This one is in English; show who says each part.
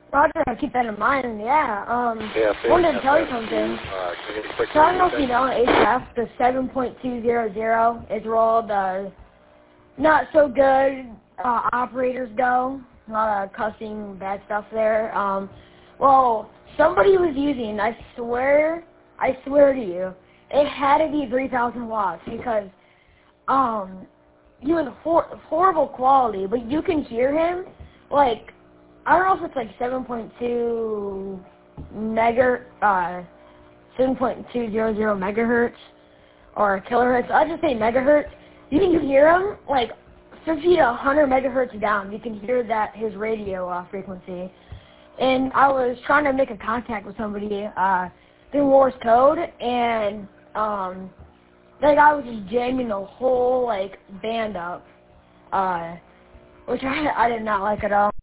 Speaker 1: Roger, I'll keep that in mind, yeah.
Speaker 2: Yeah,
Speaker 1: Wanted to tell you something. So I don't know if you know, HF, the 7.200 is where all the not so good operators go. A lot of cussing, bad stuff there. Well, somebody was using, I swear to you, it had to be 3,000 watts because he was horrible quality, but you can hear him, like, I don't know if it's like 7.2 megahertz or kilohertz. I'll just say megahertz. You can hear him like 50 to 100 megahertz down. You can hear that his radio frequency. And I was trying to make a contact with somebody through Morse code, and that guy was just jamming the whole like band up, which I did not like at all.